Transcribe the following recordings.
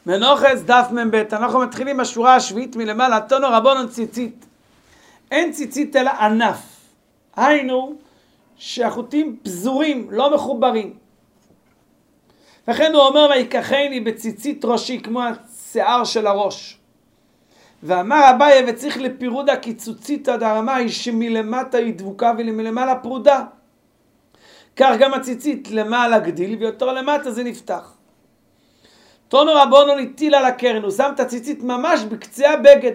מנוחס דף מ"ב, אנחנו מתחילים בשורה השביעית מלמעלה, תנו רבונן ציצית. אין ציצית אלא ענף, היינו שהחוטים פזורים, לא מחוברים. לכן הוא אומר, ויקחני בציצית ראשי, כמו השיער של הראש. ואמר אביי, וצריך לפירודה קיצוצית הדרמה היא שמלמטה היא דבוקה ולמעלה פרודה. כך גם הציצית למעלה גדיל ויותר למטה זה נפתח. תנו רבונן הטיל על הקרן, הוא שם את הציצית ממש בקצה הבגד.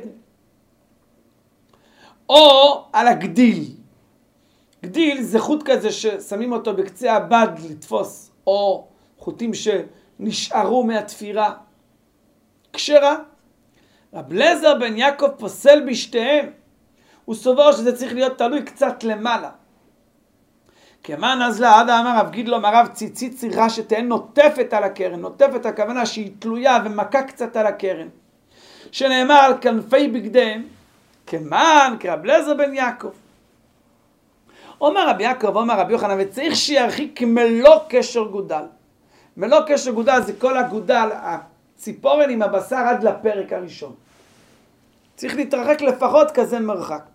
או על הגדיל. גדיל זה חוט כזה ששמים אותו בקצה הבד לתפוס, או חוטים שנשארו מהתפירה. כשרה. רב אליעזר בן יעקב פוסל בשתיהם. הוא סובר שזה צריך להיות תלוי קצת למעלה. כמן אז לעדה אמר רב גידלו מרב ציצית צריכה שתהן נוטפת על הקרן. נוטפת הכוונה שהיא תלויה ומכה קצת על הקרן. שנאמר על כנפי בגדיהם. כמן כרב אליעזר בן יעקב. אומר רבי יעקב, אומר רבי יוחנן, וצריך שירחיק מלוא קשר גודל. מלוא קשר גודל זה כל הגודל, הציפורן עם הבשר עד לפרק הראשון. צריך להתרחק לפחות כזה מרחק.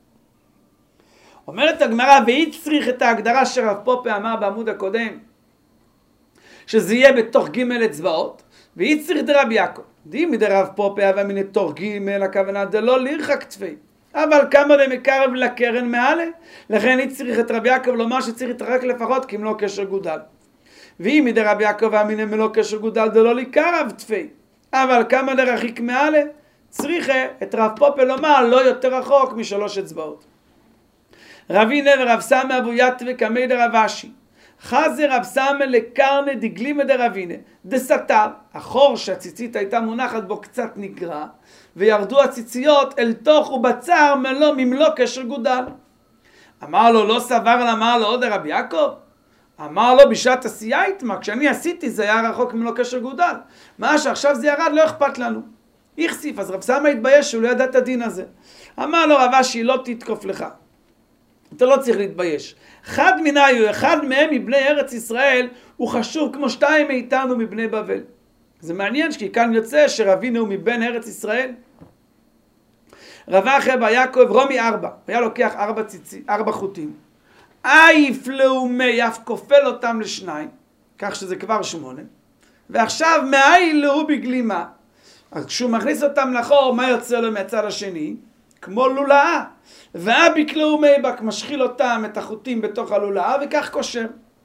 אומרת הגמרא, והיא צריך את ההגדרה שרב פופה אמר בעמוד הקודם, שזה יהיה בתוך ג' אצבעות, והיא צריך דרב יעקב. דימי דרב פופה אבל מן תוך ג' הכוונה דלא לירחק תפי. אבל כמה למקרב לקרן מעלה, לכן היא צריך את רב יעקב לומר שצריך להתרחק לפחות כי אם לא קשר גודל. ואם מדי רב יעקב אמינם מלא קשר גודל דלא לקרב תפי. אבל כמה לרחיק מעלה, צריך את רב פופה לומר לא יותר רחוק משלוש אצבעות. רבינה ורב סמא אבו יתווה כמי דרב אשי. חזה רב סמא לקרנה דגלימה דרבינה. דסתר, החור שהציצית הייתה מונחת בו קצת נגרע, וירדו הציציות אל תוך ובצר ממלוא קשר גודל. אמר לו, לא סבר, אמר לו עוד רב יעקב? אמר לו, בשעת עשייה יתמה, כשאני עשיתי זה היה רחוק ממלוא קשר גודל. מה שעכשיו זה ירד, לא אכפת לנו. יחסיף, אז רב סמא התבייש שהוא לא ידע את הדין הזה. אמר לו רב אשי, לא תתקוף לך. אתה לא צריך להתבייש. אחד מנהיו, אחד מהם מבני ארץ ישראל, הוא חשוב כמו שתיים מאיתנו מבני בבל. זה מעניין כי כאן יוצא שרבינו הוא מבין ארץ ישראל. רב אחי בר יעקב רומי 4, היה לוקח 4 חוטים. אייף לאומי, אף כופל אותם לשניים, כך שזה כבר 8. ועכשיו מאי לאו בגלימה. אז כשהוא מכניס אותם לחור, מה יוצא לו מהצד השני? כמו לולאה. ואבי לאומי בק משחיל אותם את החוטים בתוך הלולאה וכך קושר.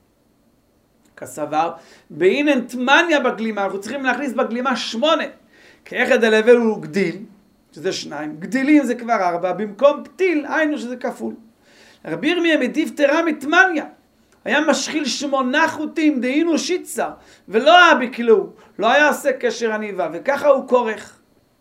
כסבר, באינן תמניה בגלימה, אנחנו צריכים להכניס בגלימה 8. כאחד הלבל הוא גדיל, שזה 2. גדילים זה כבר 4, במקום פתיל, היינו שזה כפול. רבי ירמיה מדיף תרה מתמניה. היה משחיל 8 חוטים, דהינו שיצה, ולא אבי כלו, לא היה עושה קשר עניבה, וככה הוא כורך.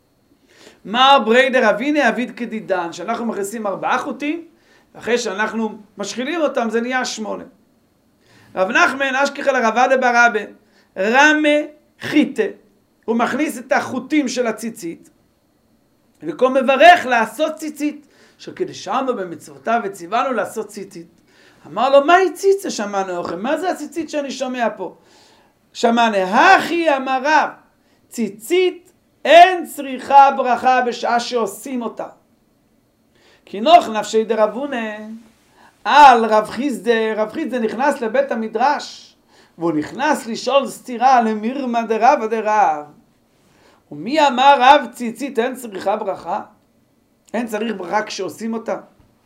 מר בריידר אביני אביד כדידן, שאנחנו מכניסים 4 חוטים, אחרי שאנחנו משחילים אותם זה נהיה 8. רב נחמן אשכחה לרב עדה בר אבא, רמה חיטה, הוא מכניס את החוטים של הציצית, וכה מברך לעשות ציצית, שכדשנו במצוותיו וציוונו לעשות ציצית. אמר לו, מהי ציצה שמענו לכם? מה זה הציצית שאני שומע פה? שמענו, הכי אמר רב, ציצית אין צריכה ברכה בשעה שעושים אותה. כי נוח נפשי דרבונה, רב חיסדה נכנס לבית המדרש, והוא נכנס לשאול סתירה למירמה דרב דרב. ומי אמר רב ציצית אין צריכה ברכה? אין צריך ברכה כשעושים אותה.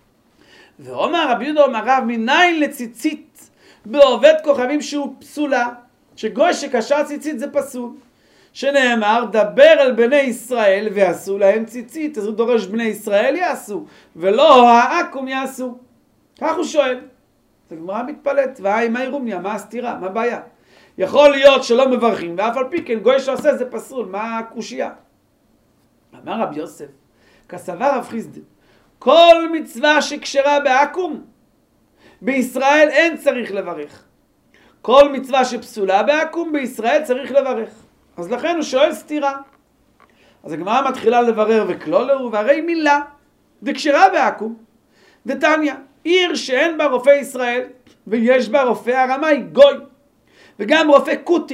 ואומר רבי יהודה אומר רב, מניין לציצית בעובד כוכבים שהוא פסולה, שגוי שקשר ציצית זה פסול. שנאמר, דבר על בני ישראל ועשו להם ציצית, אז הוא דורש בני ישראל יעשו, ולא העקום יעשו. כך הוא שואל. זה גמרא מתפלט, מה ירומיה, מה הסתירה, מה הבעיה? יכול להיות שלא מברכים, ואף על פי כן גוי שעושה זה פסול, מה הקושיה? אמר רב יוסף, כסבר רב חיסדה, כל מצווה שקשרה בעקום, בישראל אין צריך לברך. כל מצווה שפסולה בעקום, בישראל צריך לברך. אז לכן הוא שואל סתירה. אז הגמרא מתחילה לברר וכלולו, והרי מילה, דקשרה בעקום, דתניא, עיר שאין בה רופא ישראל, ויש בה רופא ארמי, גוי, וגם רופא קוטי,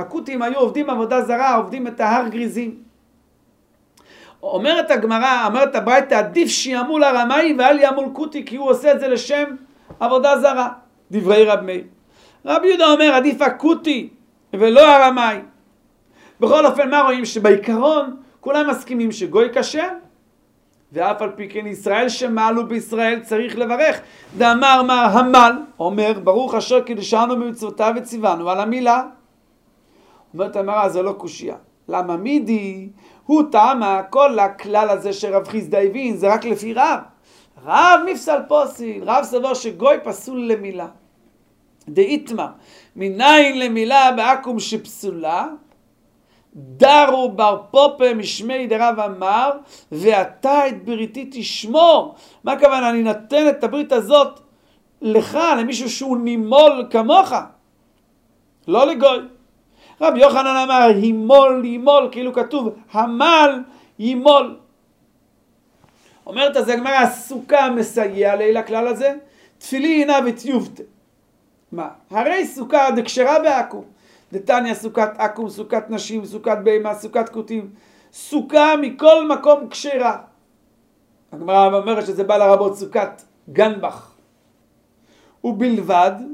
הכותים היו עובדים עבודה זרה, עובדים את ההר גריזים. אומרת הגמרא, אומרת הברייתא, עדיף שימול הרמאי ואל ימול כותי, כי הוא עושה את זה לשם עבודה זרה. דברי רב מאיר. רבי יהודה אומר, עדיף הכותי ולא הרמאי. בכל אופן, מה רואים? שבעיקרון כולם מסכימים שגוי כשר, ואף על פי כן ישראל שמעלו בישראל צריך לברך. דאמר מר המל, אומר, ברוך אשר קידשנו במצוותיו וציוונו על המילה. אומרת המראה, זה לא קושיה. למה מידי? הוא טעמה, כל הכלל הזה שרב חיסדא הבין, זה רק לפי רב. רב מפסל פוסיל, רב סבור שגוי פסול למילה. דאיתמר, מניין למילה בעכו"ם שפסולה, דרו בר פופה משמי דרב אמר, ואתה את בריתי תשמור. מה הכוונה? אני נותן את הברית הזאת לך, למישהו שהוא נימול כמוך, לא לגוי. רבי יוחנן אמר, הימול ימול, כאילו כתוב, המל ימול. אומרת אז הגמרא, הסוכה מסייע לי לכלל הזה, תפילינה ותיובתא. מה? הרי סוכה דקשרה בעכו"ם. דתניא סוכת עכו"ם, סוכת נשים, סוכת בהמה, סוכת כותים. סוכה מכל מקום כשרה. הגמרא אומרת שזה בא לרבות סוכת גנבך. ובלבד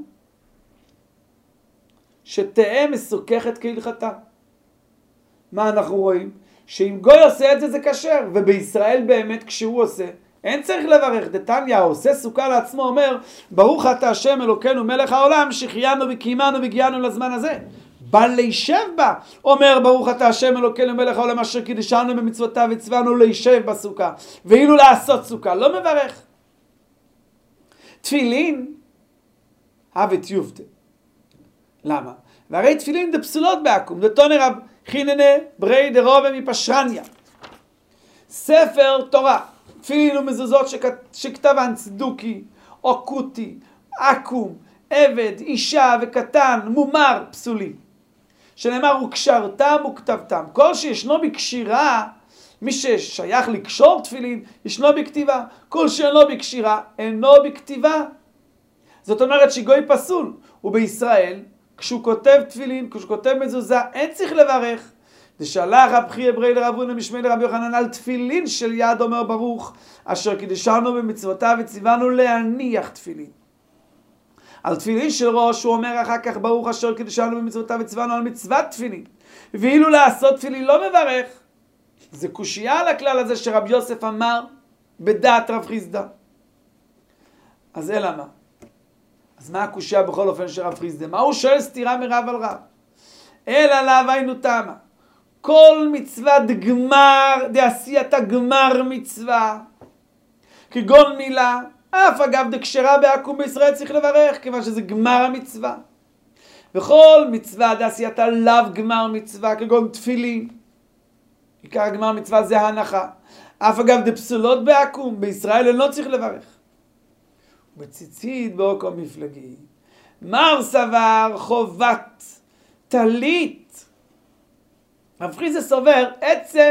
שתהא מסוככת כהלכתה. מה אנחנו רואים? שאם גוי עושה את זה זה כשר, ובישראל באמת כשהוא עושה, אין צריך לברך. דתניא עושה סוכה לעצמו אומר, ברוך אתה השם אלוקינו מלך העולם שהחיינו וקיימנו והגיענו לזמן הזה. בא להישב בה, אומר ברוך אתה השם אלוקינו מלך העולם אשר קידשנו במצוותיו וציוונו להישב בסוכה, ואילו לעשות סוכה לא מברך. תפילין הוות יובתא. למה? והרי תפילין דפסולות בעכו"ם, דתונא רב חיננה ברי דרובה מפשרניה. ספר תורה, תפילין ומזוזות שכתבן צדוקי או כותי, עכו"ם, עבד, אישה וקטן, מומר, פסולים. שנאמר וקשרתם וכתבתם. כל שישנו בקשירה, מי ששייך לקשור תפילין, ישנו בכתיבה. כל שאינו בקשירה, אינו בכתיבה. זאת אומרת שגוי פסול. ובישראל, כשהוא כותב תפילין, כשהוא כותב מזוזה, אין צריך לברך. דשלח רב חייא ברי לרב הונא משמי לרבי יוחנן על תפילין של יד אומר ברוך, אשר קידשנו במצוותיו וציוונו להניח תפילין. על תפילין של ראש הוא אומר אחר כך ברוך אשר קידשנו במצוותיו וציוונו על מצוות תפילין. ואילו לעשות תפילין לא מברך. זה קושיה על הכלל הזה שרב יוסף אמר בדעת רב חיסדא. אז אלא מה? אז מה הקושיה בכל אופן של רב חיסדא? מה הוא שואל סתירה מרב על רב? אלא לאו היינו תמה. כל מצוות גמר, דעשייתא גמר מצווה, כגון מילה, אף אגב דקשרה בעכו"ם בישראל צריך לברך, כיוון שזה גמר המצווה. וכל מצווה דעשייתא לאו גמר מצווה, כגון תפילין, עיקר הגמר מצווה זה הנחה. אף אגב דפסולות בעכו"ם, בישראל לא צריך לברך. בציצית באוקו מפלגי, מר סבר חובת טלית. רב חיסדא סובר עצם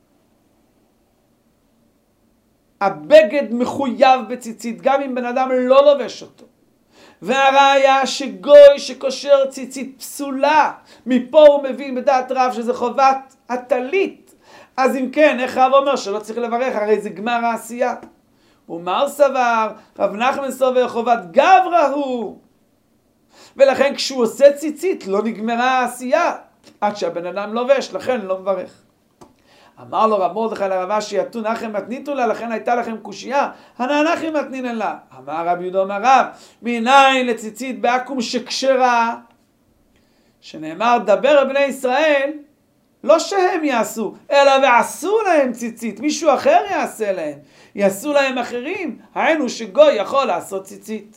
הבגד מחויב בציצית, גם אם בן אדם לא לובש אותו. והראיה שגוי שקושר ציצית פסולה, מפה הוא מבין בדעת רב שזה חובת הטלית. אז אם כן, איך רב אומר שלא צריך לברך? הרי זה גמר העשייה. ומר סבר, רב נחמן סובר חובת גברא הוא. ולכן כשהוא עושה ציצית לא נגמרה העשייה, עד שהבן אדם לובש, לכן לא מברך. אמר לו רב מרדכי לרב אשי, אתו נחם מתניתו לה, לכן הייתה לכם קושייה, הננחם מתנינן לה. אמר רב יהודה אמר רב, מניין לציצית בעכו"ם שכשרה, שנאמר דבר בני ישראל, לא שהם יעשו, אלא ועשו להם ציצית, מישהו אחר יעשה להם, יעשו להם אחרים, היינו שגוי יכול לעשות ציצית.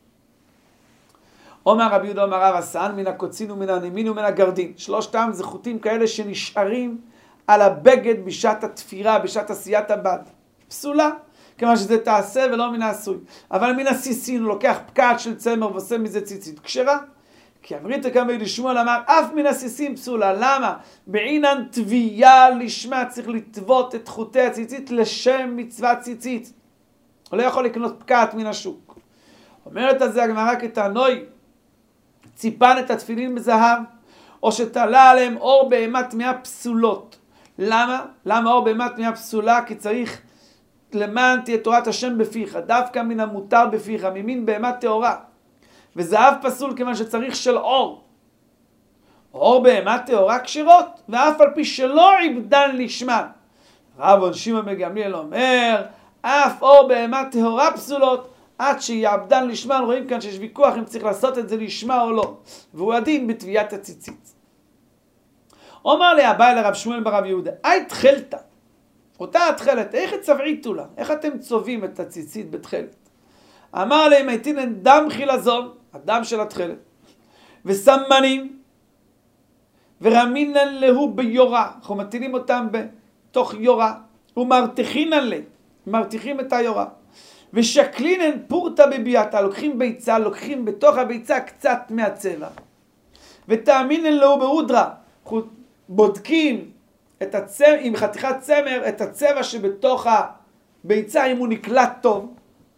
אומר רבי יהודה אמר רב, השען מן הקוצין ומן הנמין ומן הגרדין, שלושתם זה חוטים כאלה שנשארים על הבגד בשעת התפירה, בשעת עשיית הבד. פסולה, כיוון שזה תעשה ולא מן העשוי. אבל מן הסיסין הוא לוקח פקעת של צמר ועושה מזה ציצית כשרה. כי אמרית כמה לשמואל אמר, אף מן הסיסין פסולה. למה? בעינן תביעה לשמה צריך לטוות את חוטי הציצית לשם מצוות ציצית. הוא לא יכול לקנות פקעת מן השוק. אומרת על זה הגמרא כתענוי, ציפן את התפילין בזהב, או שתלה עליהם אור בהמה טמאה פסולות. למה? למה אור בהמה טמאה פסולה? כי צריך למען תהיה תורת השם בפיך, דווקא מן המותר בפיך, ממין בהמה טהורה. וזהב פסול כיוון שצריך של אור. אור בהמה טהורה כשרות, ואף על פי שלא עבדן לשמן. רב שמעון בן גמליאל אומר, אף אור בהמה טהורה פסולות, עד שיעבדן לשמן. רואים כאן שיש ויכוח אם צריך לעשות את זה לשמה או לא. והוא הדין בתביעת הציצית. אומר לי הבא לרב שמואל ברב יהודה, תחלת, אותה התחלת, איך צבעיתו לה? איך אתם צובעים את הציצית בתחלת? אמר להם, הייתינן דם חילזון, הדם של התחלת, וסמנים, ורמינן להו ביורה, אנחנו מטילים אותם בתוך יורה, ומרתיחינן לה, מרתיחים את היורה, ושקלינן פורטה בביאתה, לוקחים ביצה, לוקחים בתוך הביצה קצת מהצבע, ותאמינן להו בהודרה, בודקים את עם חתיכת צמר את הצבע שבתוך הביצה, אם הוא נקלט טוב,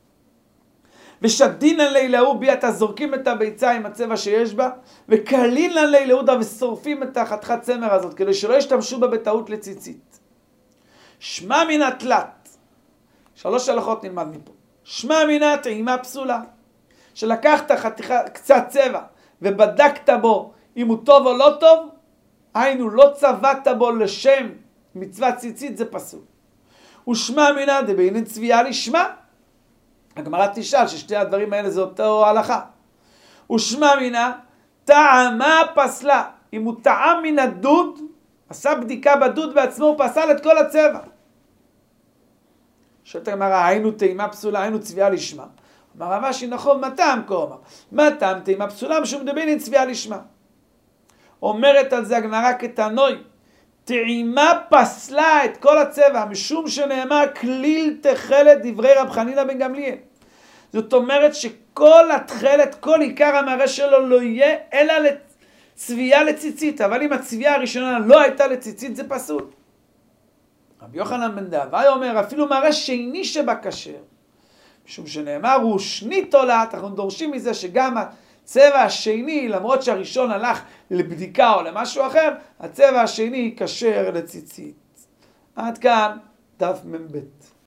ושדינן לילאו ביאתה, זורקים את הביצה עם הצבע שיש בה, וקלינן לילאודה, ושורפים את החתיכת צמר הזאת, כדי שלא ישתמשו בה בטעות לציצית. שמע מן התלת, 3 הלכות נלמד מפה. שמע מן הטעימה פסולה, שלקחת קצת צבע, ובדקת בו אם הוא טוב או לא טוב, היינו לא צבעת בו לשם מצוות ציצית, זה פסול. ושמע מינה דבעינן צביעה לשמה. הגמרא תשאל ששתי הדברים האלה זה אותו הלכה. ושמע מינה טעמה פסלה. אם הוא טעם מן הדוד, עשה בדיקה בדוד בעצמו, הוא פסל את כל הצבע. שואלת הגמרא, היינו טעימה פסולה, היינו צביעה לשמה. אמר רב אשי, נכון, מה טעם כה? אמר, מה טעם טעימה פסולה? משום דבעינן צביעה לשמה. אומרת על זה הגמרא כתנוי, טעימה פסלה את כל הצבע, משום שנאמר כליל תחלת דברי רב חנינא בן גמליאל. זאת אומרת שכל התחלת, כל עיקר המראה שלו לא יהיה אלא לצביעה לציצית, אבל אם הצביעה הראשונה לא הייתה לציצית זה פסול. רבי יוחנן בן דאבי אומר אפילו מראה שני שבה כשר, משום שנאמר הוא שני תולעת, אנחנו דורשים מזה שגם הצבע השני, למרות שהראשון הלך לבדיקה או למשהו אחר, הצבע השני כשר לציצית. עד כאן דף מ"ב.